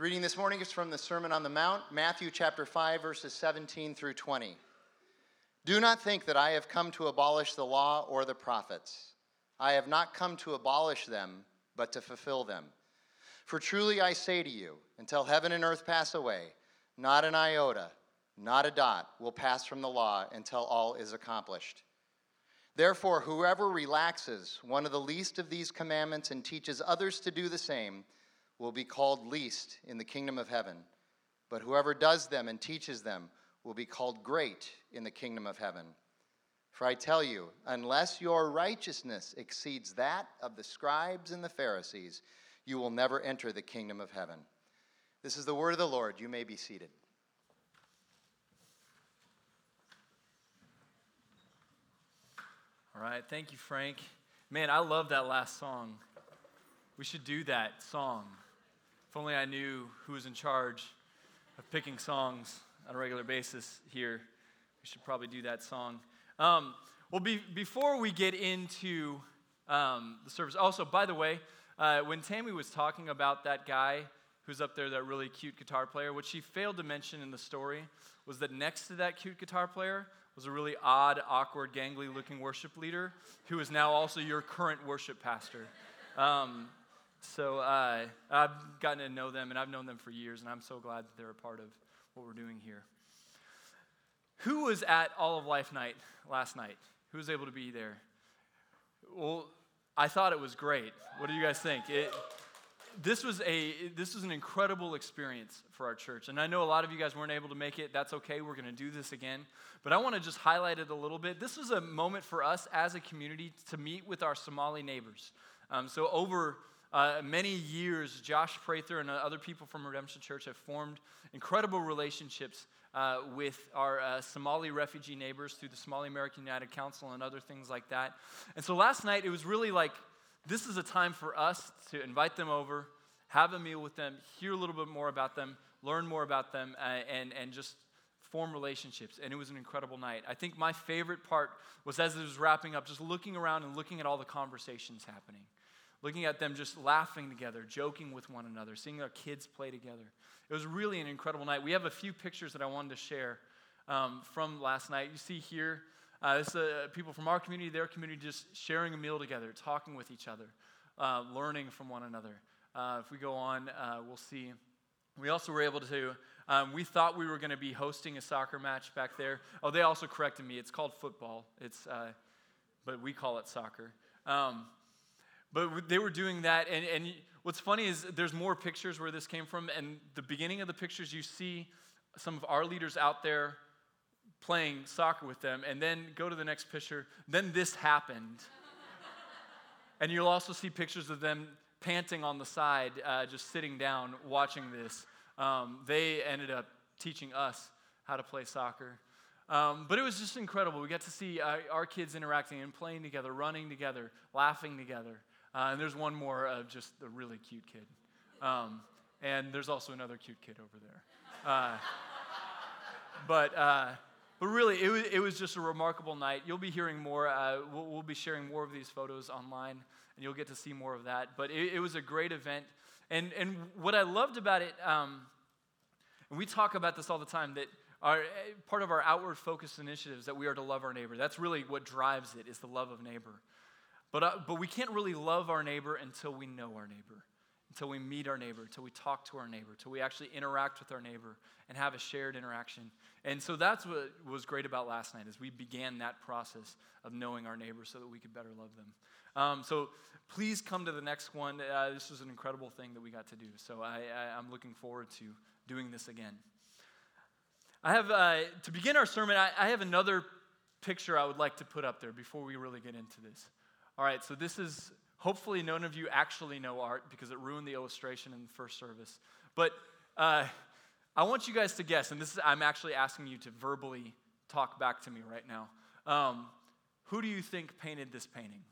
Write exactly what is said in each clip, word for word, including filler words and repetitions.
The reading this morning is from the Sermon on the Mount, Matthew chapter five, verses seventeen through twenty. Do not think that I have come to abolish the law or the prophets. I have not come to abolish them, but to fulfill them. For truly I say to you, until heaven and earth pass away, not an iota, not a dot will pass from the law until all is accomplished. Therefore, whoever relaxes one of the least of these commandments and teaches others to do the same will be called least in the kingdom of heaven. But whoever does them and teaches them will be called great in the kingdom of heaven. For I tell you, unless your righteousness exceeds that of the scribes and the Pharisees, you will never enter the kingdom of heaven. This is the word of the Lord. You may be seated. All right, thank you, Frank. Man, I love that last song. We should do that song. If only I knew who was in charge of picking songs on a regular basis here. We should probably do that song. Um, well, be, before we get into um, the service, also, by the way, uh, when Tammy was talking about that guy who's up there, that really cute guitar player, what she failed to mention in the story was that next to that cute guitar player was a really odd, awkward, gangly-looking worship leader who is now also your current worship pastor. Um, so uh, I've gotten to know them, and I've known them for years, and I'm so glad that they're a part of what we're doing here. Who was at All of Life Night last night? Who was able to be there? Well, I thought it was great. What do you guys think? It, This was a this was an incredible experience for our church, and I know a lot of you guys weren't able to make it. That's okay. We're going to do this again, but I want to just highlight it a little bit. This was a moment for us as a community to meet with our Somali neighbors. Um, so over uh, many years, Josh Prather and other people from Redemption Church have formed incredible relationships uh, with our uh, Somali refugee neighbors through the Somali American United Council and other things like that. And so last night, it was really like, this is a time for us to invite them over, have a meal with them, hear a little bit more about them, learn more about them, uh, and, and just form relationships. And it was an incredible night. I think my favorite part was as it was wrapping up, just looking around and looking at all the conversations happening, looking at them just laughing together, joking with one another, seeing our kids play together. It was really an incredible night. We have a few pictures that I wanted to share um, from last night. You see here, Uh, this is uh, people from our community, their community, just sharing a meal together, talking with each other, uh, learning from one another. Uh, if we go on, uh, we'll see. We also were able to, um, we thought we were going to be hosting a soccer match back there. Oh, they also corrected me. It's called football. It's, uh, but we call it soccer. Um, but they were doing that, and, and what's funny is there's more pictures where this came from, and the beginning of the pictures, you see some of our leaders out there playing soccer with them, and then go to the next picture, then this happened. And you'll also see pictures of them panting on the side, uh, just sitting down, watching this. Um, they ended up teaching us how to play soccer. Um, but it was just incredible. We got to see uh, our kids interacting and playing together, running together, laughing together. Uh, and there's one more of just a really cute kid. Um, and there's also another cute kid over there. Uh, but... Uh, But really, it was, it was just a remarkable night. You'll be hearing more. Uh, we'll, we'll be sharing more of these photos online, and you'll get to see more of that. But it, it was a great event. And and what I loved about it, um, and we talk about this all the time, that our part of our outward focused initiatives that we are to love our neighbor. That's really what drives it, is the love of neighbor. But uh, but we can't really love our neighbor until we know our neighbor, until we meet our neighbor, until we talk to our neighbor, until we actually interact with our neighbor and have a shared interaction. And so that's what was great about last night, is we began that process of knowing our neighbor so that we could better love them. Um, so please come to the next one. Uh, this was an incredible thing that we got to do. So I, I, I'm looking forward to doing this again. I have, uh, to begin our sermon, I, I have another picture I would like to put up there before we really get into this. All right, so this is, hopefully none of you actually know art because it ruined the illustration in the first service. But uh, I want you guys to guess, and this is, I'm actually asking you to verbally talk back to me right now. Um, who do you think painted this painting?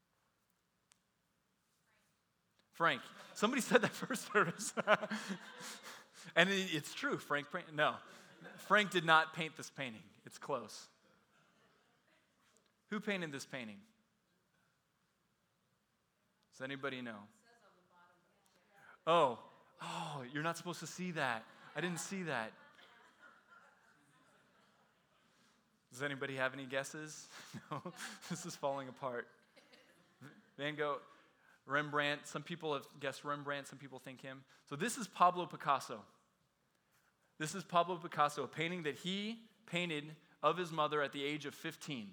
Frank. Somebody said that first service. And it, it's true, Frank painted, no. Frank did not paint this painting. It's close. Who painted this painting? Does anybody know? Oh, Oh, you're not supposed to see that. I didn't see that. Does anybody have any guesses? No, this is falling apart. Van Gogh, Rembrandt, some people have guessed Rembrandt, some people think him. So this is Pablo Picasso. This is Pablo Picasso, a painting that he painted of his mother at the age of fifteen.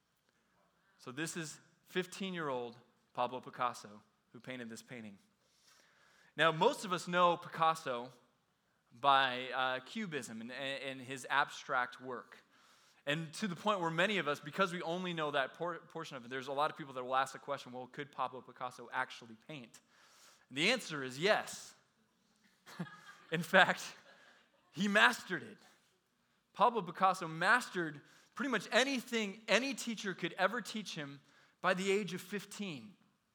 So this is fifteen-year-old Pablo Picasso who painted this painting. Now, most of us know Picasso by uh, Cubism and, and his abstract work. And to the point where many of us, because we only know that por- portion of it, there's a lot of people that will ask the question, well, could Pablo Picasso actually paint? And the answer is yes. In fact, he mastered it. Pablo Picasso mastered pretty much anything any teacher could ever teach him by the age of fifteen.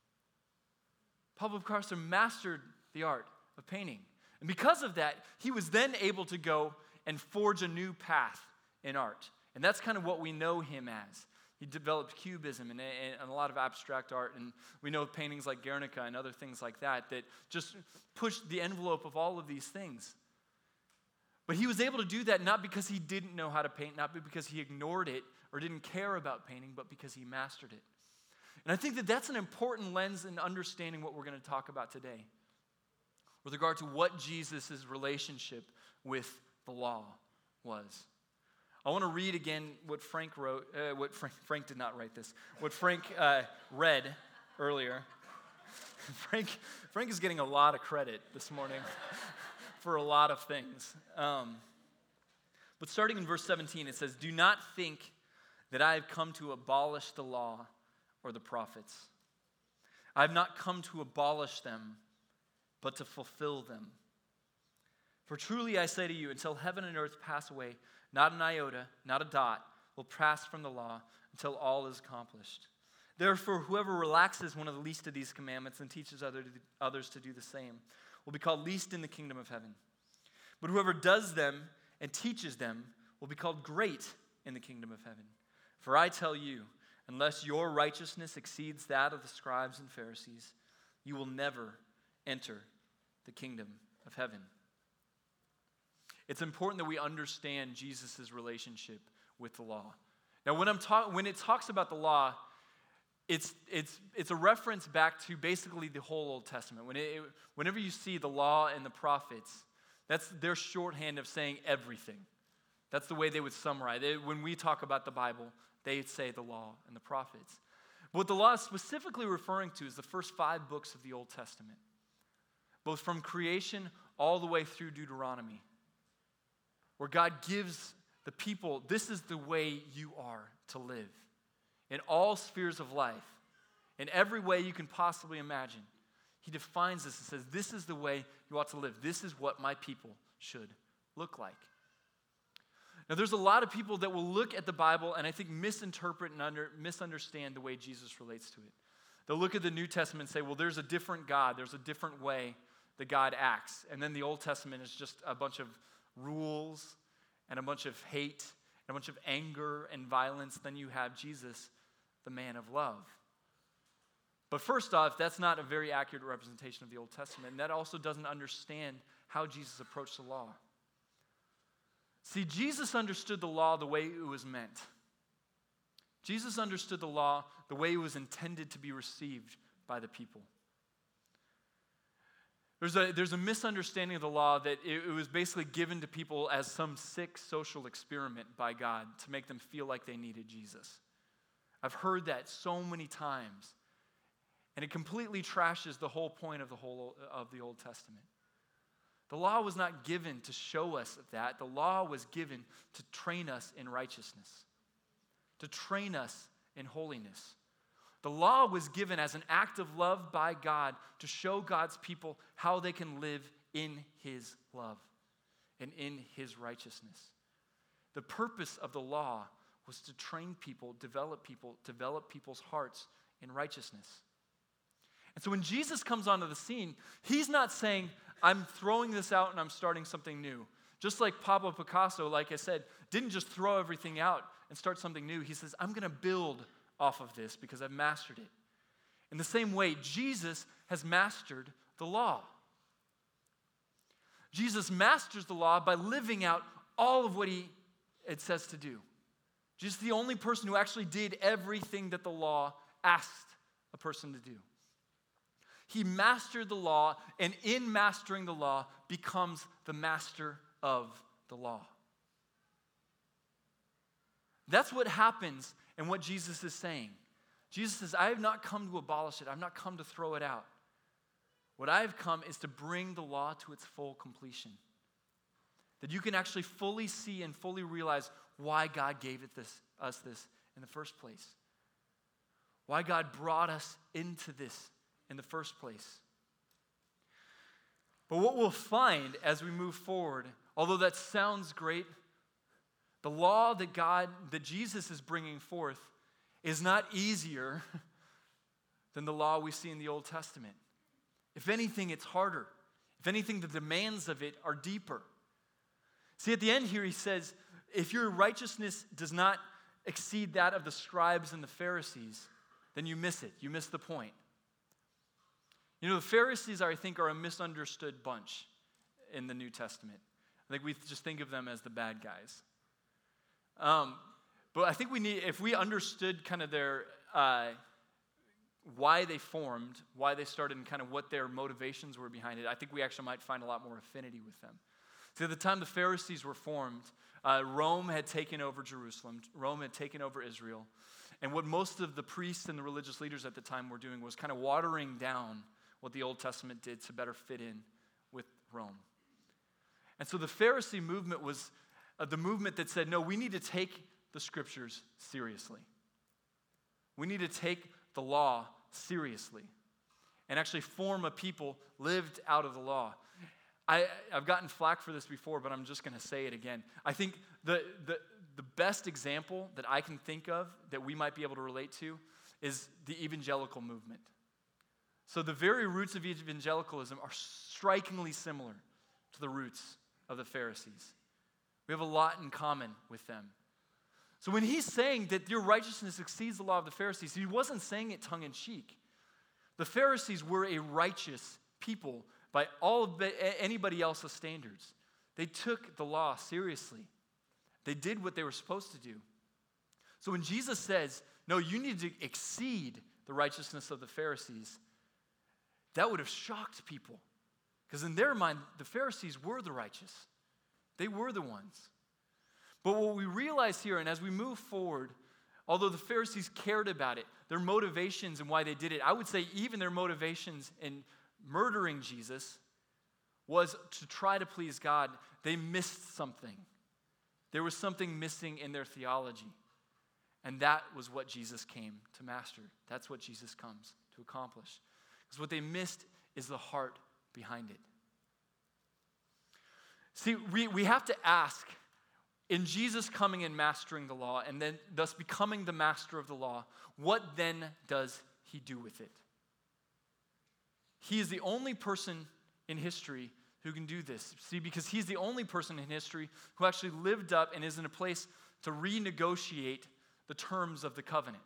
Pablo Picasso mastered the art of painting. And because of that, he was then able to go and forge a new path in art. And that's kind of what we know him as. He developed Cubism and, and a lot of abstract art. And we know paintings like Guernica and other things like that that just pushed the envelope of all of these things. But he was able to do that not because he didn't know how to paint, not because he ignored it or didn't care about painting, but because he mastered it. And I think that that's an important lens in understanding what we're going to talk about today with regard to what Jesus' relationship with the law was. I want to read again what Frank wrote, uh, what Frank, Frank did not write this, what Frank uh, read earlier. Frank, Frank is getting a lot of credit this morning for a lot of things. Um, but starting in verse seventeen, it says, "Do not think that I have come to abolish the law or the prophets. I have not come to abolish them, but to fulfill them. For truly I say to you, until heaven and earth pass away, not an iota, not a dot, will pass from the law until all is accomplished. Therefore, whoever relaxes one of the least of these commandments and teaches other to, others to do the same will be called least in the kingdom of heaven. But whoever does them and teaches them will be called great in the kingdom of heaven. For I tell you, unless your righteousness exceeds that of the scribes and Pharisees, you will never enter the kingdom of heaven." It's important that we understand Jesus' relationship with the law. Now, when I'm ta- when it talks about the law, it's it's it's a reference back to basically the whole Old Testament. When it, it, whenever you see the law and the prophets, that's their shorthand of saying everything. That's the way they would summarize it. When we talk about the Bible, they'd say the law and the prophets. But what the law is specifically referring to is the first five books of the Old Testament, both from creation all the way through Deuteronomy, where God gives the people, this is the way you are to live in all spheres of life, in every way you can possibly imagine. He defines this and says, this is the way you ought to live. This is what my people should look like. Now, there's a lot of people that will look at the Bible and I think misinterpret and under, misunderstand the way Jesus relates to it. They'll look at the New Testament and say, well, there's a different God. There's a different way that God acts. And then the Old Testament is just a bunch of rules and a bunch of hate and a bunch of anger and violence. Then you have Jesus, the man of love. But first off, that's not a very accurate representation of the Old Testament. And that also doesn't understand how Jesus approached the law. See, Jesus understood the law the way it was meant. Jesus understood the law the way it was intended to be received by the people. There's a, there's a misunderstanding of the law that it, it was basically given to people as some sick social experiment by God to make them feel like they needed Jesus. I've heard that so many times, and it completely trashes the whole point of the whole of the Old Testament. The law was not given to show us that. The law was given to train us in righteousness, to train us in holiness. The law was given as an act of love by God to show God's people how they can live in His love and in His righteousness. The purpose of the law was to train people, develop people, develop people's hearts in righteousness. And so when Jesus comes onto the scene, He's not saying, I'm throwing this out and I'm starting something new. Just like Pablo Picasso, like I said, didn't just throw everything out and start something new. He says, I'm going to build off of this because I've mastered it. In the same way, Jesus has mastered the law. Jesus masters the law by living out all of what he it says to do. Jesus is the only person who actually did everything that the law asked a person to do. He mastered the law, and in mastering the law, becomes the master of the law. That's what happens and what Jesus is saying. Jesus says, I have not come to abolish it. I've not come to throw it out. What I have come is to bring the law to its full completion. That you can actually fully see and fully realize why God gave it this, us this in the first place. Why God brought us into this in the first place. But what we'll find as we move forward, although that sounds great, the law that God, that Jesus is bringing forth is not easier than the law we see in the Old Testament. If anything, it's harder. If anything, the demands of it are deeper. See, at the end here, he says, if your righteousness does not exceed that of the scribes and the Pharisees, then you miss it. You miss the point. You know, the Pharisees, I think, are a misunderstood bunch in the New Testament. I think we just think of them as the bad guys. Um, but I think we need, if we understood kind of their, uh, why they formed, why they started, and kind of what their motivations were behind it, I think we actually might find a lot more affinity with them. See, at the time the Pharisees were formed, uh, Rome had taken over Jerusalem. Rome had taken over Israel. And what most of the priests and the religious leaders at the time were doing was kind of watering down what the Old Testament did to better fit in with Rome. And so the Pharisee movement was uh, the movement that said, no, we need to take the scriptures seriously. We need to take the law seriously and actually form a people lived out of the law. I, I've gotten flack for this before, but I'm just going to say it again. I think the, the, the best example that I can think of that we might be able to relate to is the evangelical movement. So the very roots of evangelicalism are strikingly similar to the roots of the Pharisees. We have a lot in common with them. So when he's saying that your righteousness exceeds the law of the Pharisees, he wasn't saying it tongue-in-cheek. The Pharisees were a righteous people by all of anybody else's standards. They took the law seriously. They did what they were supposed to do. So when Jesus says, no, you need to exceed the righteousness of the Pharisees, that would have shocked people. Because in their mind, the Pharisees were the righteous. They were the ones. But what we realize here, and as we move forward, although the Pharisees cared about it, their motivations and why they did it, I would say even their motivations in murdering Jesus was to try to please God. They missed something. There was something missing in their theology. And that was what Jesus came to master. That's what Jesus comes to accomplish. Because what they missed is the heart behind it. See, we, we have to ask, in Jesus coming and mastering the law, and then thus becoming the master of the law, what then does he do with it? He is the only person in history who can do this. See, because he's the only person in history who actually lived up and is in a place to renegotiate the terms of the covenant.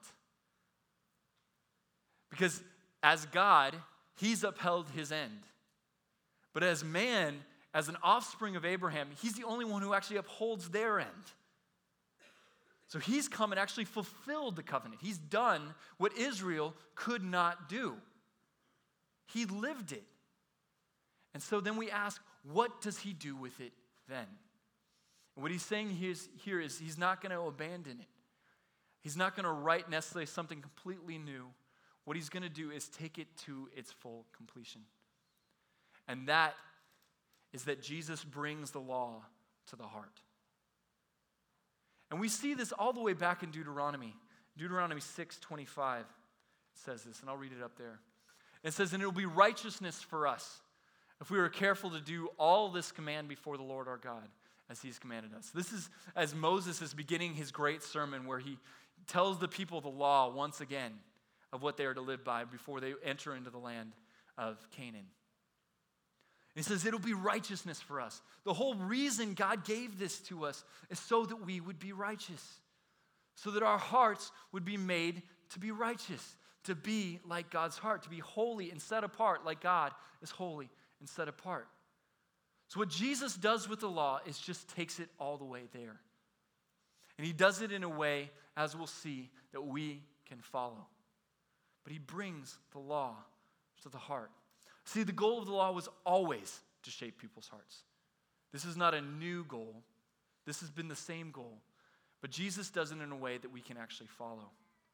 Because as God, he's upheld his end. But as man, as an offspring of Abraham, he's the only one who actually upholds their end. So he's come and actually fulfilled the covenant. He's done what Israel could not do. He lived it. And so then we ask, what does he do with it then? And what he's saying here is, here is he's not going to abandon it. He's not going to write necessarily something completely new. What he's going to do is take it to its full completion. And that is that Jesus brings the law to the heart. And we see this all the way back in Deuteronomy. Deuteronomy six twenty-five says this, and I'll read it up there. It says, and it will be righteousness for us if we are careful to do all this command before the Lord our God, as he's commanded us. This is as Moses is beginning his great sermon where he tells the people the law once again of what they are to live by before they enter into the land of Canaan. He says it'll be righteousness for us. The whole reason God gave this to us is so that we would be righteous, so that our hearts would be made to be righteous, to be like God's heart, to be holy and set apart like God is holy and set apart. So what Jesus does with the law is just takes it all the way there. And he does it in a way, as we'll see, that we can follow. But he brings the law to the heart. See, the goal of the law was always to shape people's hearts. This is not a new goal. This has been the same goal. But Jesus does it in a way that we can actually follow.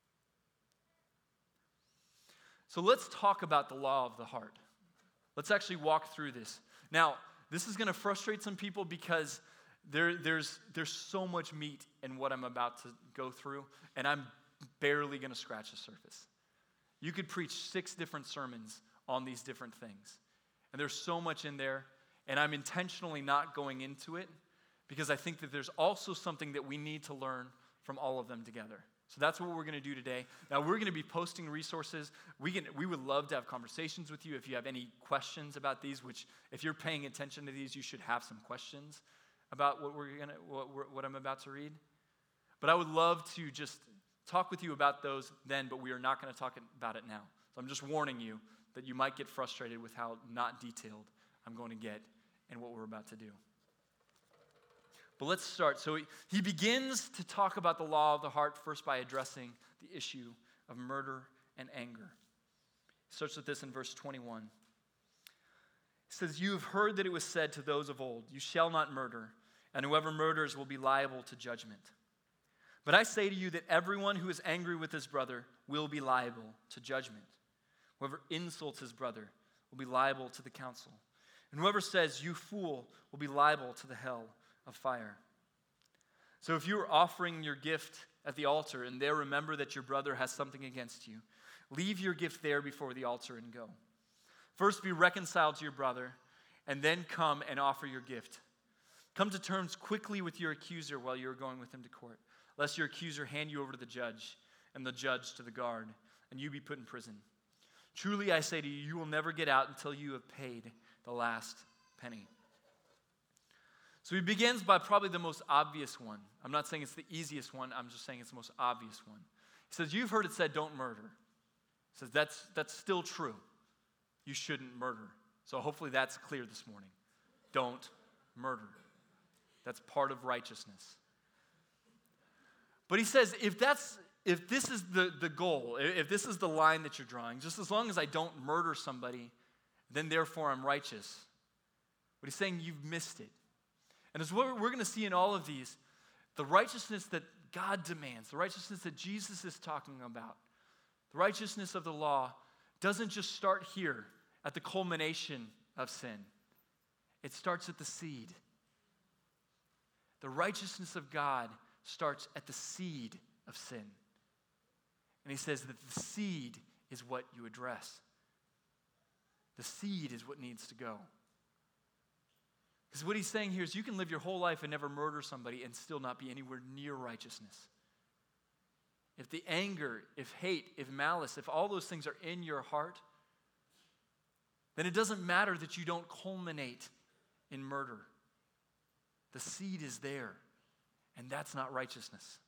So let's talk about the law of the heart. Let's actually walk through this. Now, this is going to frustrate some people because there, there's, there's so much meat in what I'm about to go through, and I'm barely going to scratch the surface. You could preach six different sermons on these different things. And there's so much in there, and I'm intentionally not going into it because I think that there's also something that we need to learn from all of them together. So that's what we're going to do today. Now, we're going to be posting resources. We can, we would love to have conversations with you if you have any questions about these, which if you're paying attention to these, you should have some questions about what we're going to what, we're, what I'm about to read. But I would love to just talk with you about those then, but we are not going to talk about it now. So I'm just warning you that you might get frustrated with how not detailed I'm going to get in what we're about to do. But let's start. So he, he begins to talk about the law of the heart first by addressing the issue of murder and anger. He starts with this in verse twenty-one. He says, "You have heard that it was said to those of old, 'You shall not murder, and whoever murders will be liable to judgment.' But I say to you that everyone who is angry with his brother will be liable to judgment. Whoever insults his brother will be liable to the council. And whoever says, 'You fool,' will be liable to the hell of fire. So if you are offering your gift at the altar and there remember that your brother has something against you, leave your gift there before the altar and go. First be reconciled to your brother, and then come and offer your gift. Come to terms quickly with your accuser while you are going with him to court, lest your accuser hand you over to the judge, and the judge to the guard, and you be put in prison. Truly I say to you, you will never get out until you have paid the last penny." So he begins by probably the most obvious one. I'm not saying it's the easiest one. I'm just saying it's the most obvious one. He says, "You've heard it said, 'Don't murder.'" He says, that's, that's still true. You shouldn't murder. So hopefully that's clear this morning. Don't murder. That's part of righteousness. But he says, if that's if this is the, the goal, if this is the line that you're drawing, just as long as I don't murder somebody, then therefore I'm righteous. But he's saying you've missed it. And as we're, we're going to see in all of these, the righteousness that God demands, the righteousness that Jesus is talking about, the righteousness of the law doesn't just start here at the culmination of sin. It starts at the seed. The righteousness of God starts at the seed of sin. And he says that the seed is what you address. The seed is what needs to go. Because what he's saying here is you can live your whole life and never murder somebody and still not be anywhere near righteousness. If the anger, if hate, if malice, if all those things are in your heart, then it doesn't matter that you don't culminate in murder. The seed is there, and that's not righteousness.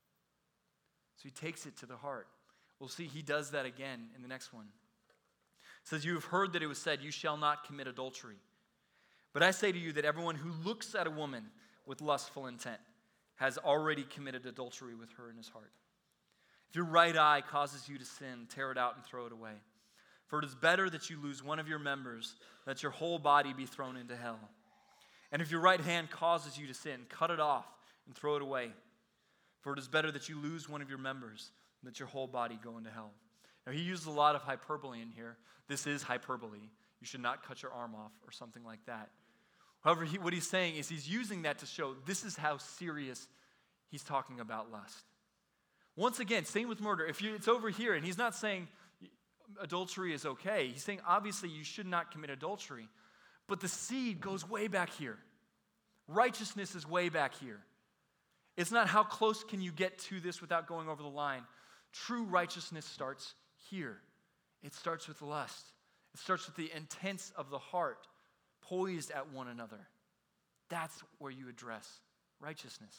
So he takes it to the heart. We'll see he does that again in the next one. It says, "You have heard that it was said, 'You shall not commit adultery.' But I say to you that everyone who looks at a woman with lustful intent has already committed adultery with her in his heart. If your right eye causes you to sin, tear it out and throw it away. For it is better that you lose one of your members, than that your whole body be thrown into hell. And if your right hand causes you to sin, cut it off and throw it away. For it is better that you lose one of your members, than that your whole body go into hell." Now he uses a lot of hyperbole in here. This is hyperbole. You should not cut your arm off or something like that. However, he, what he's saying is he's using that to show this is how serious he's talking about lust. Once again, same with murder. If you, it's over here, and he's not saying adultery is okay. He's saying obviously you should not commit adultery. But the seed goes way back here. Righteousness is way back here. It's not how close can you get to this without going over the line. True righteousness starts here. It starts with lust. It starts with the intents of the heart poised at one another. That's where you address righteousness.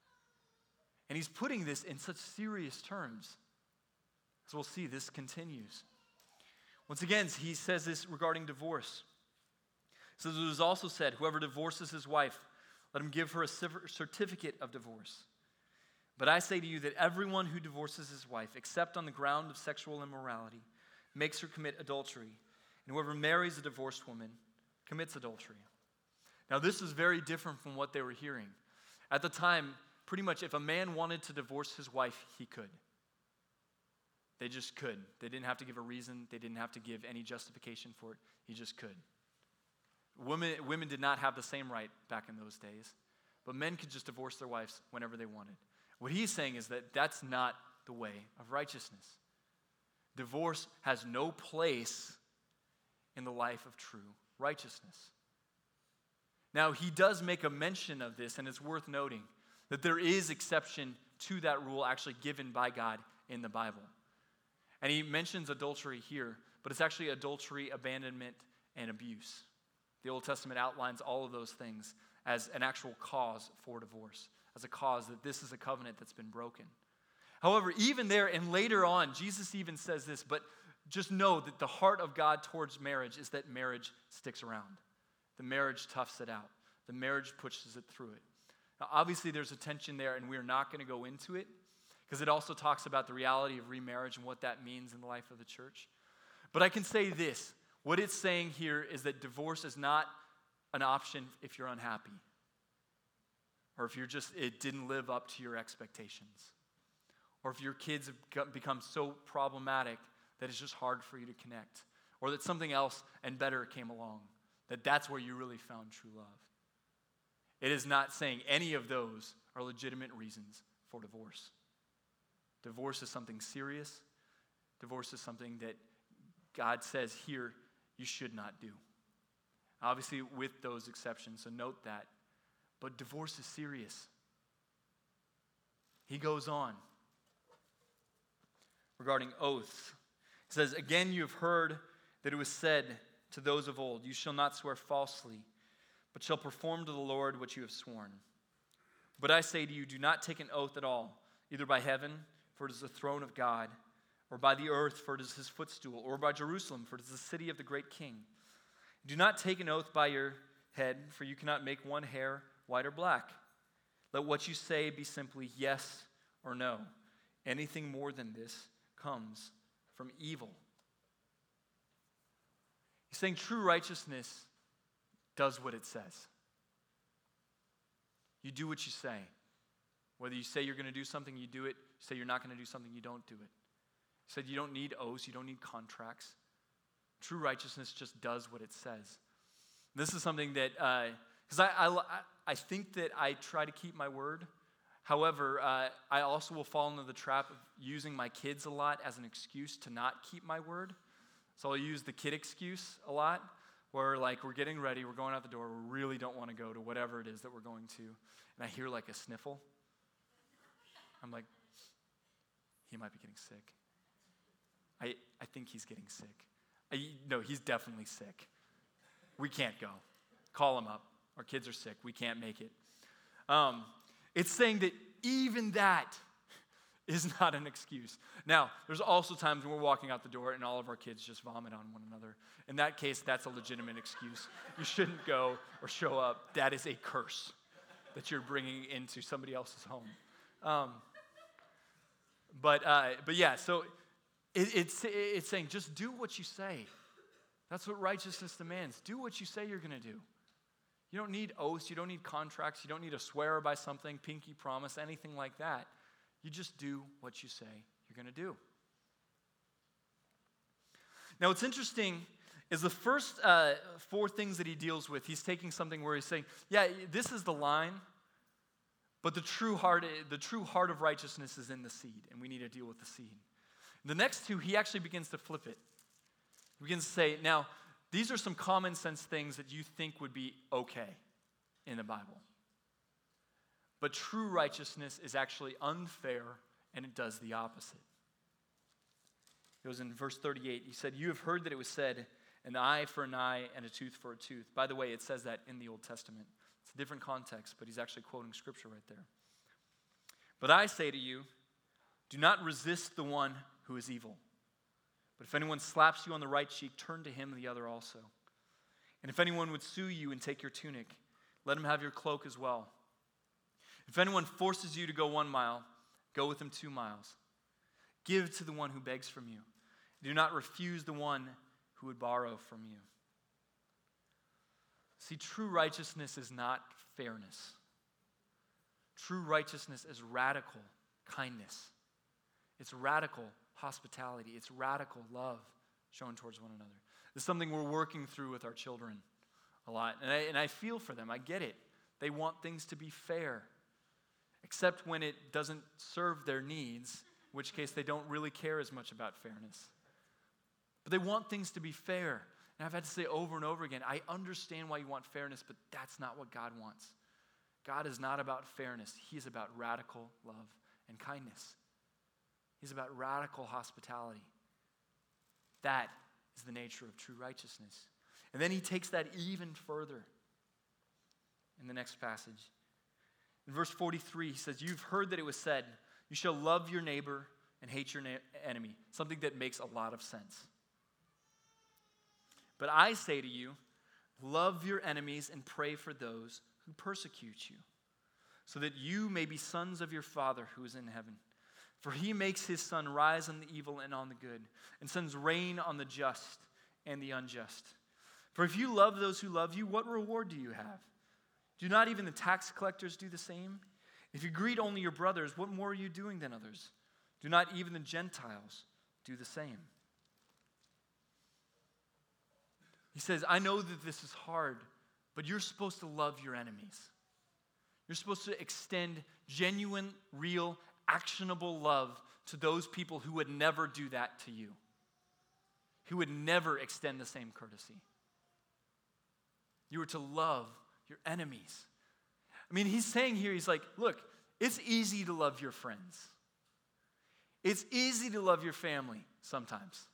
And he's putting this in such serious terms. As we'll see, this continues. Once again, he says this regarding divorce. So it was also said, whoever divorces his wife, let him give her a certificate of divorce. But I say to you that everyone who divorces his wife, except on the ground of sexual immorality, makes her commit adultery. And whoever marries a divorced woman commits adultery. Now, this is very different from what they were hearing. At the time, pretty much if a man wanted to divorce his wife, he could. They just could. They didn't have to give a reason. They didn't have to give any justification for it. He just could. Women, women did not have the same right back in those days, but men could just divorce their wives whenever they wanted. What he's saying is that that's not the way of righteousness. Divorce has no place in the life of true righteousness. Now, he does make a mention of this, and it's worth noting that there is exception to that rule actually given by God in the Bible. And he mentions adultery here, but it's actually adultery, abandonment, and abuse. The Old Testament outlines all of those things as an actual cause for divorce, as a cause that this is a covenant that's been broken. However, even there and later on, Jesus even says this, but just know that the heart of God towards marriage is that marriage sticks around. The marriage toughs it out. The marriage pushes it through it. Now, obviously, there's a tension there, and we're not going to go into it because it also talks about the reality of remarriage and what that means in the life of the church. But I can say this. What it's saying here is that divorce is not an option if you're unhappy or if you're just, it didn't live up to your expectations, or if your kids have become so problematic that it's just hard for you to connect, or that something else and better came along, that that's where you really found true love. It is not saying any of those are legitimate reasons for divorce. Divorce is something serious. Divorce is something that God says here you should not do. Obviously with those exceptions, so note that. But divorce is serious. He goes on regarding oaths. He says, again you have heard that it was said to those of old, you shall not swear falsely, but shall perform to the Lord what you have sworn. But I say to you, do not take an oath at all, either by heaven, for it is the throne of God, or by the earth, for it is his footstool, or by Jerusalem, for it is the city of the great king. Do not take an oath by your head, for you cannot make one hair white or black. Let what you say be simply yes or no. Anything more than this comes from evil. He's saying true righteousness does what it says. You do what you say. Whether you say you're going to do something, you do it. You say you're not going to do something, you don't do it. He said you don't need oaths, you don't need contracts. True righteousness just does what it says. This is something that, because uh, I, I, I think that I try to keep my word. However, uh, I also will fall into the trap of using my kids a lot as an excuse to not keep my word. So I'll use the kid excuse a lot, where like we're getting ready, we're going out the door, we really don't want to go to whatever it is that we're going to, and I hear like a sniffle. I'm like, he might be getting sick. I, I think he's getting sick. I, no, he's definitely sick. We can't go. Call him up. Our kids are sick. We can't make it. Um, it's saying that even that is not an excuse. Now, there's also times when we're walking out the door and all of our kids just vomit on one another. In that case, that's a legitimate excuse. You shouldn't go or show up. That is a curse that you're bringing into somebody else's home. Um, but uh, but yeah, so it, it's it's saying just do what you say. That's what righteousness demands. Do what you say you're going to do. You don't need oaths. You don't need contracts. You don't need to swear by something, pinky promise, anything like that. You just do what you say you're going to do. Now, what's interesting is the first uh, four things that he deals with, he's taking something where he's saying, yeah, this is the line, but the true heart, the true heart of righteousness is in the seed, and we need to deal with the seed. The next two, he actually begins to flip it. He begins to say, now, these are some common sense things that you think would be okay in the Bible. But true righteousness is actually unfair, and it does the opposite. It was in verse thirty-eight. He said, you have heard that it was said, an eye for an eye and a tooth for a tooth. By the way, it says that in the Old Testament. It's a different context, but he's actually quoting scripture right there. But I say to you, do not resist the one who is evil. But if anyone slaps you on the right cheek, turn to him the other also. And if anyone would sue you and take your tunic, let him have your cloak as well. If anyone forces you to go one mile, go with him two miles. Give to the one who begs from you. Do not refuse the one who would borrow from you. See, true righteousness is not fairness. True righteousness is radical kindness. It's radical hospitality. It's radical love shown towards one another. It's something we're working through with our children a lot. And I, and I feel for them. I get it. They want things to be fair, except when it doesn't serve their needs, in which case they don't really care as much about fairness. But they want things to be fair. And I've had to say over and over again, I understand why you want fairness, but that's not what God wants. God is not about fairness. He's about radical love and kindness. He's about radical hospitality. That is the nature of true righteousness. And then he takes that even further in the next passage. In verse forty-three, he says, you've heard that it was said, you shall love your neighbor and hate your na- enemy. Something that makes a lot of sense. But I say to you, love your enemies and pray for those who persecute you, so that you may be sons of your Father who is in heaven. For he makes his sun rise on the evil and on the good, and sends rain on the just and the unjust. For if you love those who love you, what reward do you have? Do not even the tax collectors do the same? If you greet only your brothers, what more are you doing than others? Do not even the Gentiles do the same? He says, I know that this is hard, but you're supposed to love your enemies. You're supposed to extend genuine, real, actionable love to those people who would never do that to you, who would never extend the same courtesy. You are to love your enemies. I mean, he's saying here, he's like, look, it's easy to love your friends. It's easy to love your family sometimes.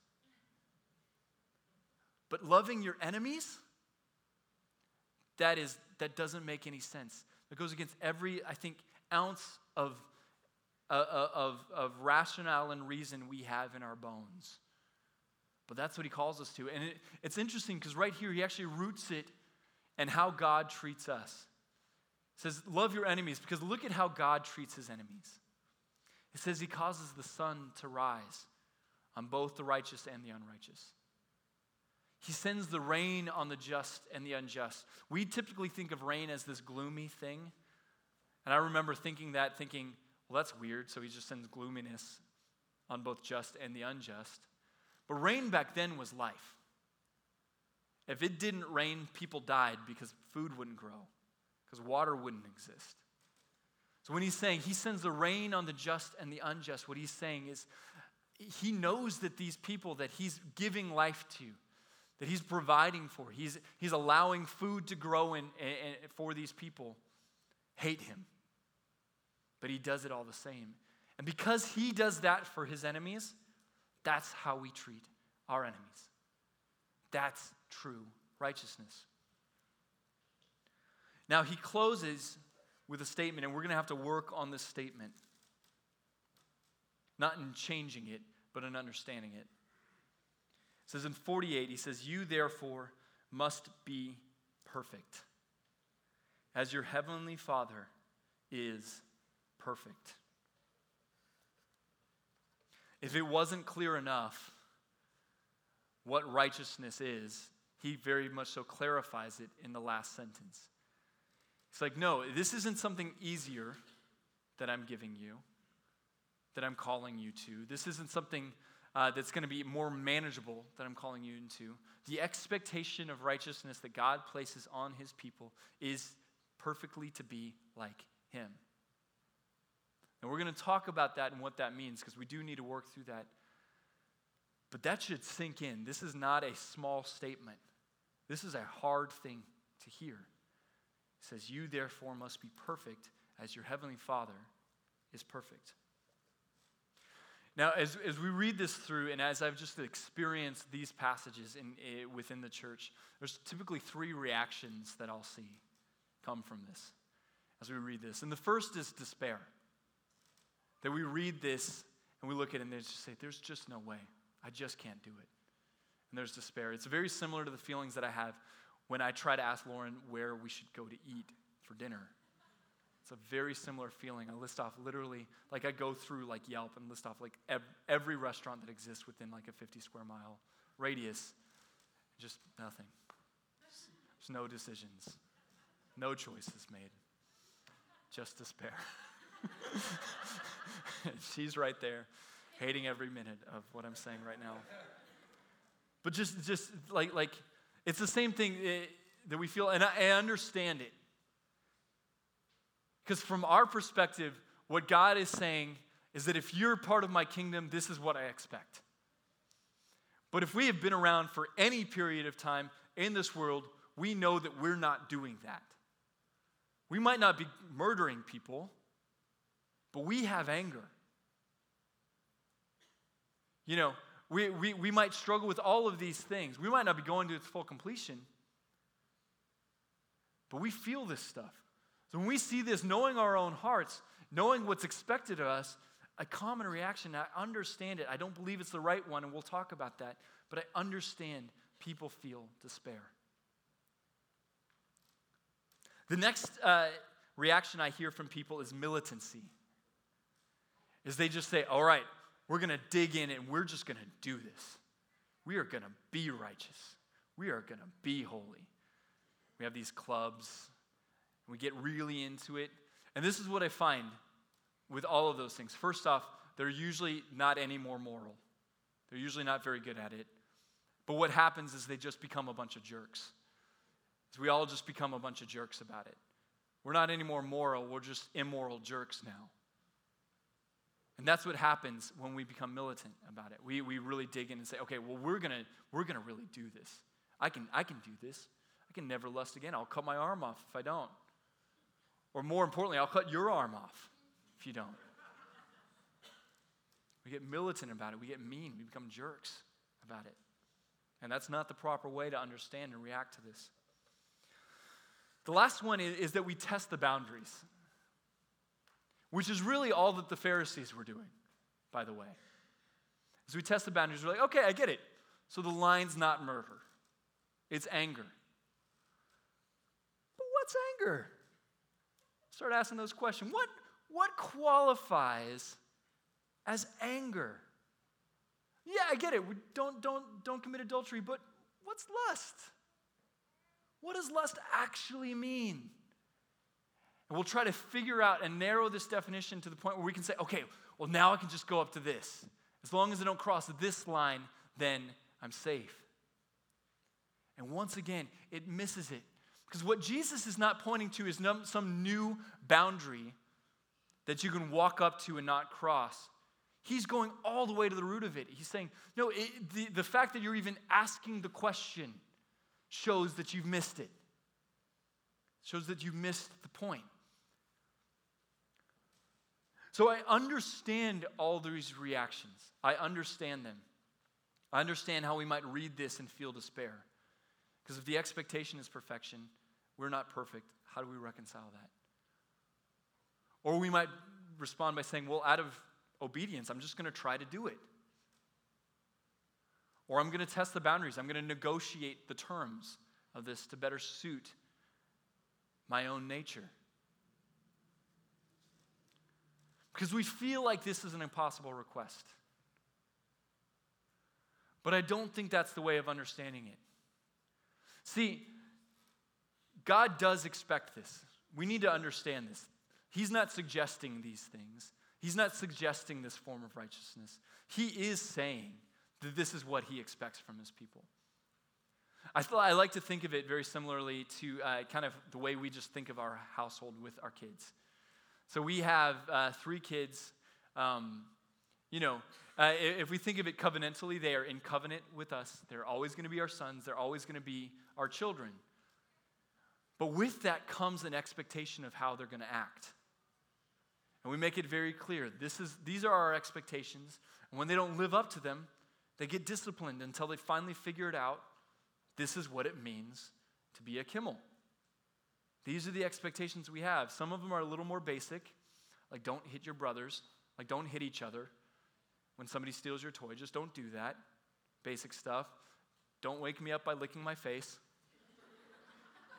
But loving your enemies, that is, that doesn't make any sense. It goes against every, I think, ounce of, uh, of, of rationale and reason we have in our bones. But that's what he calls us to. And it, it's interesting because right here he actually roots it in how God treats us. He says, love your enemies, because look at how God treats his enemies. It says he causes the sun to rise on both the righteous and the unrighteous. He sends the rain on the just and the unjust. We typically think of rain as this gloomy thing. And I remember thinking that, thinking, well, that's weird, so he just sends gloominess on both just and the unjust. But rain back then was life. If it didn't rain, people died because food wouldn't grow, because water wouldn't exist. So when he's saying he sends the rain on the just and the unjust, what he's saying is he knows that these people that he's giving life to, that he's providing for, he's, he's allowing food to grow in, in, in, for these people, hate him. But he does it all the same. And because he does that for his enemies, that's how we treat our enemies. That's true righteousness. Now he closes with a statement, and we're going to have to work on this statement. Not in changing it, but in understanding it. It says in forty-eight, he says, you therefore must be perfect, as your heavenly Father is perfect. If it wasn't clear enough what righteousness is, he very much so clarifies it in the last sentence. It's like, no, this isn't something easier that I'm giving you, that I'm calling you to. This isn't something uh, that's going to be more manageable that I'm calling you into. The expectation of righteousness that God places on his people is perfectly to be like him. And we're going to talk about that and what that means, because we do need to work through that. But that should sink in. This is not a small statement. This is a hard thing to hear. It says, you therefore must be perfect as your heavenly Father is perfect. Now, as, as we read this through, and as I've just experienced these passages in, in, within the church, there's typically three reactions that I'll see come from this as we read this. And the first is despair. That we read this and we look at it and they just say, there's just no way. I just can't do it. And there's despair. It's very similar to the feelings that I have when I try to ask Lauren where we should go to eat for dinner. It's a very similar feeling. I list off literally, like I go through like Yelp and list off like ev- every restaurant that exists within like a fifty square mile radius. Just nothing. There's no decisions. No choices made. Just despair. She's right there, hating every minute of what I'm saying right now. But just, just like, like it's the same thing eh, that we feel, and I, I understand it. Because from our perspective, what God is saying is that if you're part of my kingdom, this is what I expect. But if we have been around for any period of time in this world, we know that we're not doing that. We might not be murdering people, but we have anger. You know, we, we, we might struggle with all of these things. We might not be going to its full completion, but we feel this stuff. So when we see this, knowing our own hearts, knowing what's expected of us, a common reaction, I understand it. I don't believe it's the right one, and we'll talk about that, but I understand people feel despair. The next uh, reaction I hear from people is militancy. Is they just say, all right, we're going to dig in and we're just going to do this. We are going to be righteous. We are going to be holy. We have these clubs. We get really into it. And this is what I find with all of those things. First off, they're usually not any more moral. They're usually not very good at it. But what happens is they just become a bunch of jerks. So we all just become a bunch of jerks about it. We're not any more moral. We're just immoral jerks now. And that's what happens when we become militant about it. We, we really dig in and say, okay, well, we're going to we're gonna really do this. I can, I can do this. I can never lust again. I'll cut my arm off if I don't. Or more importantly, I'll cut your arm off if you don't. We get militant about it. We get mean. We become jerks about it. And that's not the proper way to understand and react to this. The last one is, is that we test the boundaries, which is really all that the Pharisees were doing, by the way. As we test the boundaries, we're like, okay, I get it. So the line's not murder. It's anger. But what's anger? Start asking those questions. What, what qualifies as anger? Yeah, I get it. We don't, don't, don't commit adultery, but what's lust? What does lust actually mean? And we'll try to figure out and narrow this definition to the point where we can say, okay, well, now I can just go up to this. As long as I don't cross this line, then I'm safe. And once again, it misses it. Because what Jesus is not pointing to is no, some new boundary that you can walk up to and not cross. He's going all the way to the root of it. He's saying, no, it, the, the fact that you're even asking the question shows that you've missed it. Shows that you've missed the point. So I understand all these reactions. I understand them. I understand how we might read this and feel despair. Because if the expectation is perfection, we're not perfect. How do we reconcile that? Or we might respond by saying, well, out of obedience, I'm just going to try to do it. Or I'm going to test the boundaries. I'm going to negotiate the terms of this to better suit my own nature. Because we feel like this is an impossible request. But I don't think that's the way of understanding it. See, God does expect this. We need to understand this. He's not suggesting these things. He's not suggesting this form of righteousness. He is saying that this is what he expects from his people. I, th- I like to think of it very similarly to uh, kind of the way we just think of our household with our kids. So we have uh, three kids. Um, you know, uh, if we think of it covenantally, they are in covenant with us. They're always going to be our sons. They're always going to be our children. But with that comes an expectation of how they're going to act. And we make it very clear. This is, these are our expectations. And when they don't live up to them, they get disciplined until they finally figure it out. This is what it means to be a Kimmel. These are the expectations we have. Some of them are a little more basic, like don't hit your brothers, like don't hit each other. When somebody steals your toy, just don't do that. Basic stuff. Don't wake me up by licking my face.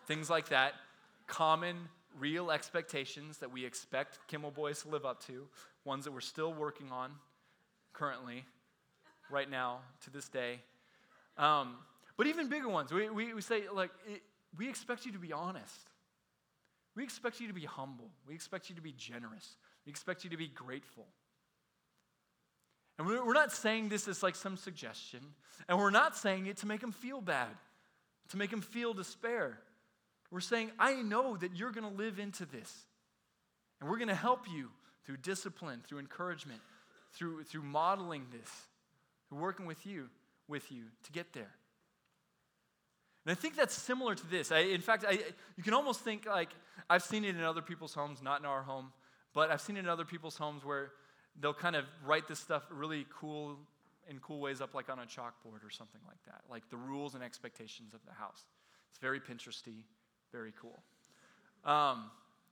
things like that, common, real expectations that we expect Kimmel Boys to live up to, ones that we're still working on currently, right now, to this day. Um, but even bigger ones, we, we, we say, like, it, we expect you to be honest. We expect you to be humble. We expect you to be generous. We expect you to be grateful. And we're, we're not saying this as like some suggestion, and we're not saying it to make them feel bad, to make them feel despair. We're saying, I know that you're going to live into this, and we're going to help you through discipline, through encouragement, through, through modeling this, through working with you, with you to get there. And I think that's similar to this. I, in fact, I, you can almost think like, I've seen it in other people's homes, not in our home, but I've seen it in other people's homes where they'll kind of write this stuff really cool, in cool ways up like on a chalkboard or something like that, like the rules and expectations of the house. It's very Pinteresty, very cool. Um,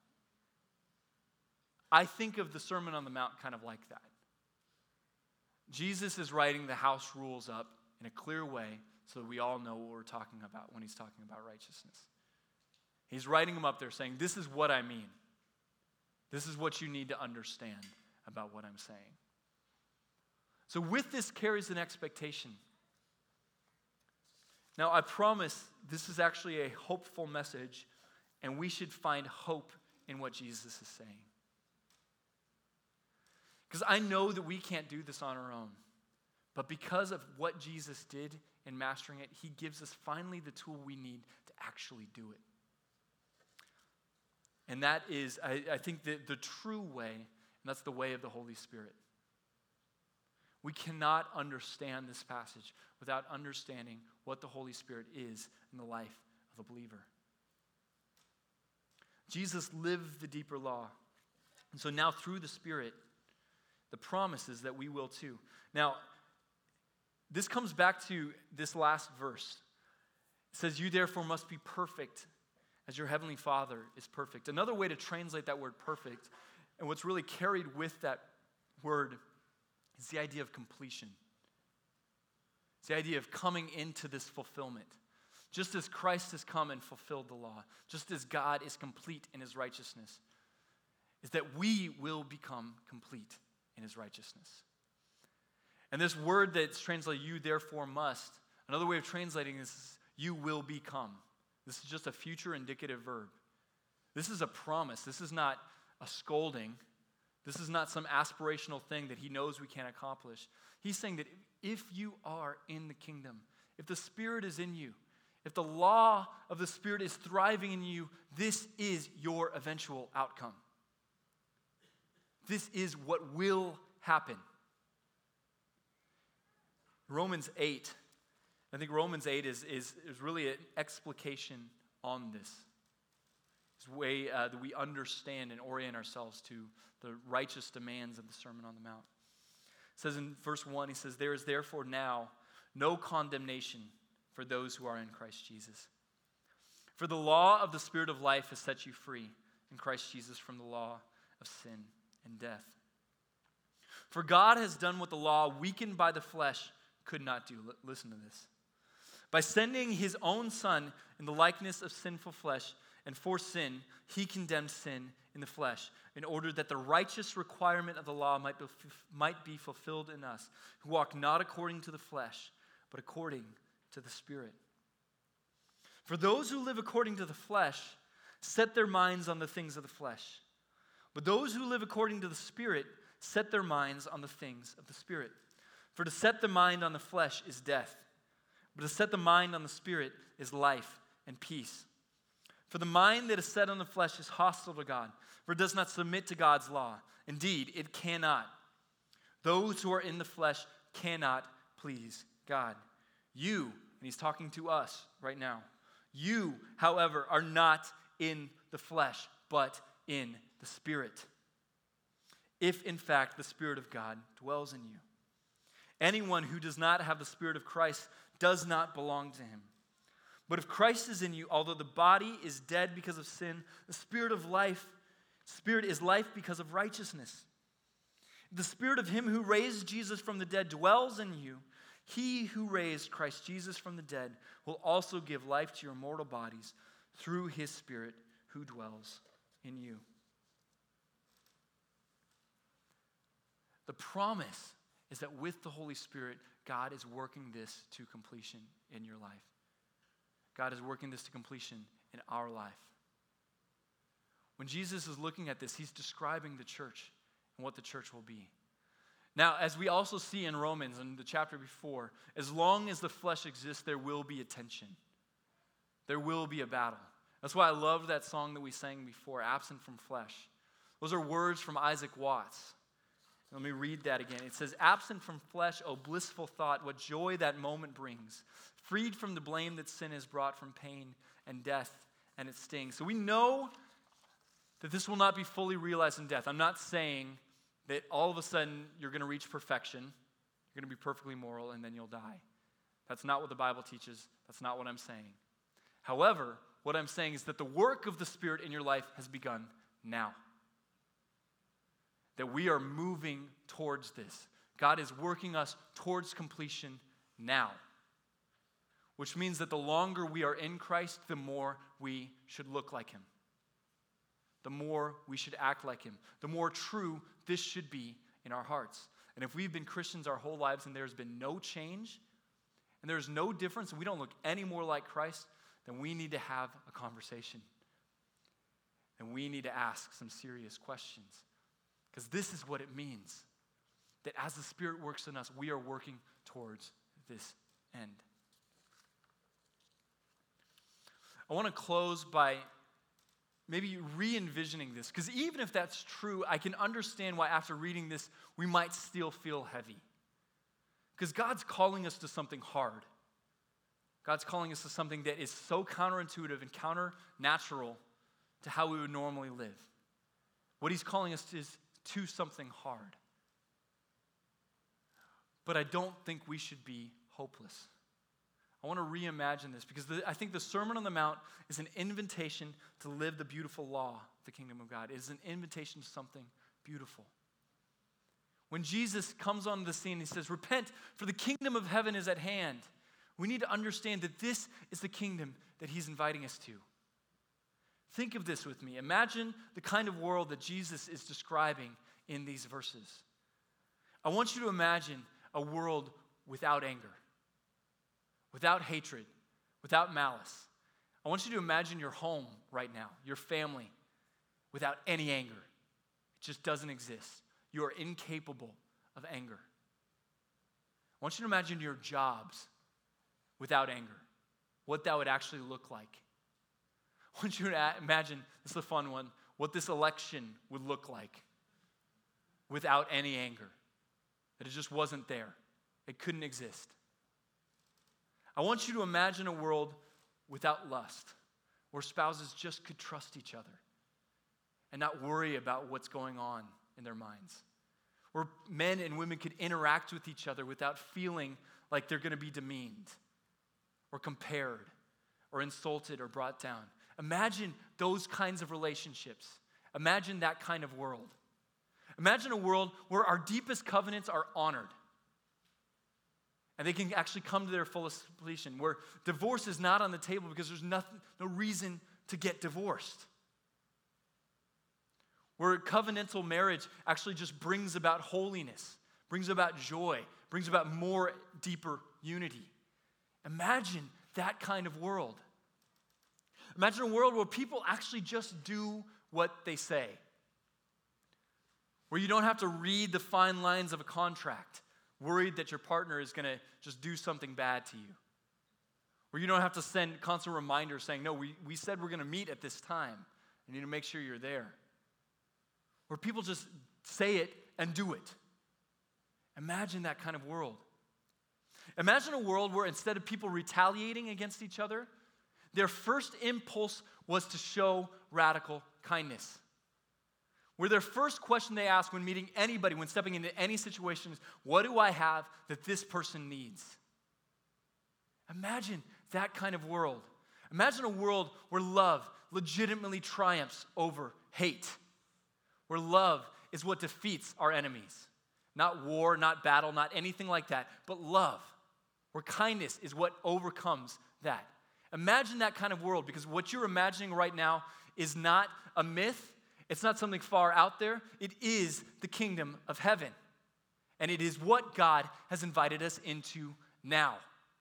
I think of the Sermon on the Mount kind of like that. Jesus is writing the house rules up in a clear way so that we all know what we're talking about when he's talking about righteousness. He's writing them up there saying, this is what I mean. This is what you need to understand about what I'm saying. So with this carries an expectation. Now, I promise this is actually a hopeful message, and we should find hope in what Jesus is saying. Because I know that we can't do this on our own. But because of what Jesus did in mastering it, he gives us finally the tool we need to actually do it. And that is, I, I think, the, the true way, and that's the way of the Holy Spirit. We cannot understand this passage without understanding what the Holy Spirit is in the life of a believer. Jesus lived the deeper law. And so now through the Spirit, the promise is that we will too. Now, this comes back to this last verse. It says, you therefore must be perfect as your heavenly Father is perfect. Another way to translate that word perfect, and what's really carried with that word, is the idea of completion. It's the idea of coming into this fulfillment. Just as Christ has come and fulfilled the law, just as God is complete in his righteousness, is that we will become complete in his righteousness. And this word that's translated, you therefore must, another way of translating this is, you will become. This is just a future indicative verb. This is a promise. This is not a scolding. This is not some aspirational thing that he knows we can't accomplish. He's saying that if you are in the kingdom, if the Spirit is in you, if the law of the Spirit is thriving in you, this is your eventual outcome. This is what will happen. Romans eight, I think Romans eight is, is, is really an explication on this. It's a way uh, that we understand and orient ourselves to the righteous demands of the Sermon on the Mount. It says in verse one, he says, there is therefore now no condemnation for those who are in Christ Jesus. For the law of the Spirit of life has set you free in Christ Jesus from the law of sin and death. For God has done what the law, weakened by the flesh, could not do. L- listen to this. By sending his own Son in the likeness of sinful flesh, and for sin, he condemned sin in the flesh, in order that the righteous requirement of the law might be, might be fulfilled in us, who walk not according to the flesh, but according to the Spirit. For those who live according to the flesh set their minds on the things of the flesh, but those who live according to the Spirit set their minds on the things of the Spirit. For to set the mind on the flesh is death, but to set the mind on the Spirit is life and peace. For the mind that is set on the flesh is hostile to God, for it does not submit to God's law. Indeed, it cannot. Those who are in the flesh cannot please God. You, and he's talking to us right now, you, however, are not in the flesh, but in the Spirit, if in fact the Spirit of God dwells in you. Anyone who does not have the Spirit of Christ does not belong to him. But if Christ is in you, although the body is dead because of sin, the Spirit of life, Spirit is life because of righteousness. The Spirit of him who raised Jesus from the dead dwells in you. He who raised Christ Jesus from the dead will also give life to your mortal bodies through his Spirit who dwells in you. The promise is that with the Holy Spirit, God is working this to completion in your life. God is working this to completion in our life. When Jesus is looking at this, he's describing the church and what the church will be. Now, as we also see in Romans, in the chapter before, as long as the flesh exists, there will be a tension. There will be a battle. That's why I love that song that we sang before, Absent from Flesh. Those are words from Isaac Watts. Let me read that again. It says, absent from flesh, oh blissful thought, what joy that moment brings. Freed from the blame that sin has brought from pain and death and its sting. So we know that this will not be fully realized in death. I'm not saying that all of a sudden you're going to reach perfection, you're going to be perfectly moral, and then you'll die. That's not what the Bible teaches. That's not what I'm saying. However, what I'm saying is that the work of the Spirit in your life has begun now. That we are moving towards this. God is working us towards completion now. Which means that the longer we are in Christ, the more we should look like him. The more we should act like him. The more true this should be in our hearts. And if we've been Christians our whole lives and there's been no change, and there's no difference, and we don't look any more like Christ, then we need to have a conversation. And we need to ask some serious questions. Because this is what it means. That as the Spirit works in us, we are working towards this end. I want to close by maybe re-envisioning this. Because even if that's true, I can understand why after reading this, we might still feel heavy. Because God's calling us to something hard. God's calling us to something that is so counterintuitive and counter-natural to how we would normally live. What he's calling us to is to something hard. But I don't think we should be hopeless. I want to reimagine this because the, I think the Sermon on the Mount is an invitation to live the beautiful law of the kingdom of God. It is an invitation to something beautiful. When Jesus comes on the scene, he says, repent, for the kingdom of heaven is at hand. We need to understand that this is the kingdom that he's inviting us to. Think of this with me. Imagine the kind of world that Jesus is describing in these verses. I want you to imagine a world without anger, without hatred, without malice. I want you to imagine your home right now, your family, without any anger. It just doesn't exist. You are incapable of anger. I want you to imagine your jobs without anger, what that would actually look like. I want you to imagine, this is a fun one, what this election would look like without any anger. That it just wasn't there. It couldn't exist. I want you to imagine a world without lust, where spouses just could trust each other and not worry about what's going on in their minds. Where men and women could interact with each other without feeling like they're going to be demeaned or compared or insulted or brought down. Imagine those kinds of relationships. Imagine that kind of world. Imagine a world where our deepest covenants are honored and they can actually come to their fullest completion, where divorce is not on the table because there's nothing, no reason to get divorced. Where covenantal marriage actually just brings about holiness, brings about joy, brings about more deeper unity. Imagine that kind of world. Imagine a world where people actually just do what they say. Where you don't have to read the fine lines of a contract, worried that your partner is going to just do something bad to you. Where you don't have to send constant reminders saying, no, we, we said we're going to meet at this time. You need to make sure you're there. Where people just say it and do it. Imagine that kind of world. Imagine a world where instead of people retaliating against each other, their first impulse was to show radical kindness. Where their first question they ask when meeting anybody, when stepping into any situation is, what do I have that this person needs? Imagine that kind of world. Imagine a world where love legitimately triumphs over hate. Where love is what defeats our enemies. Not war, not battle, not anything like that, but love. Where kindness is what overcomes that. Imagine that kind of world, because what you're imagining right now is not a myth. It's not something far out there. It is the kingdom of heaven. And it is what God has invited us into now.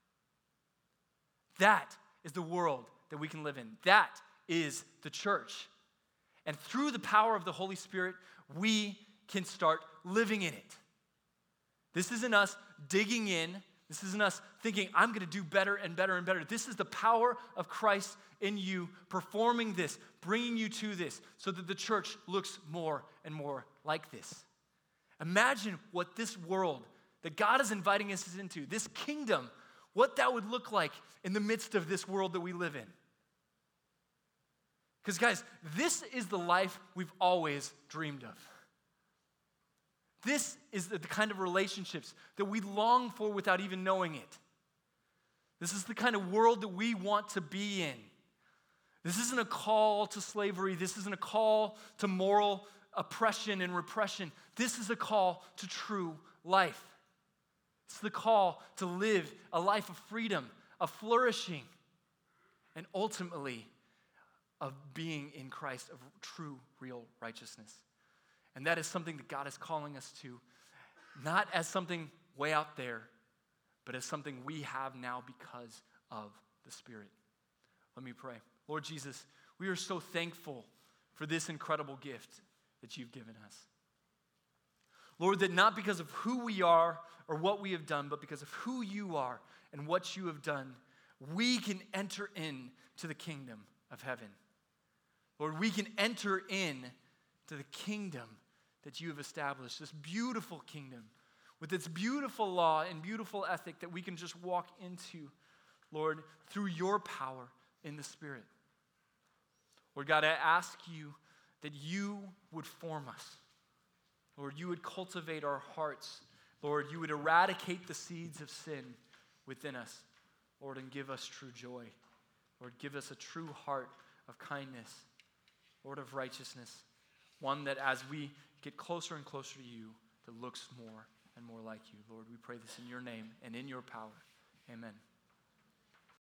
That is the world that we can live in. That is the church. And through the power of the Holy Spirit, we can start living in it. This isn't us digging in. This isn't us thinking, I'm going to do better and better and better. This is the power of Christ in you performing this, bringing you to this, so that the church looks more and more like this. Imagine what this world that God is inviting us into, this kingdom, what that would look like in the midst of this world that we live in. Because guys, this is the life we've always dreamed of. This is the kind of relationships that we long for without even knowing it. This is the kind of world that we want to be in. This isn't a call to slavery. This isn't a call to moral oppression and repression. This is a call to true life. It's the call to live a life of freedom, of flourishing, and ultimately of being in Christ, of true, real righteousness. And that is something that God is calling us to, not as something way out there, but as something we have now because of the Spirit. Let me pray. Lord Jesus, we are so thankful for this incredible gift that you've given us. Lord, that not because of who we are or what we have done, but because of who you are and what you have done, we can enter into the kingdom of heaven. Lord, we can enter in to the kingdom that you have established, this beautiful kingdom with its beautiful law and beautiful ethic that we can just walk into, Lord, through your power in the Spirit. Lord God, I ask you that you would form us. Lord, you would cultivate our hearts. Lord, you would eradicate the seeds of sin within us, Lord, and give us true joy. Lord, give us a true heart of kindness, Lord, of righteousness, one that as we get closer and closer to you, that looks more and more like you. Lord, we pray this in your name and in your power. Amen.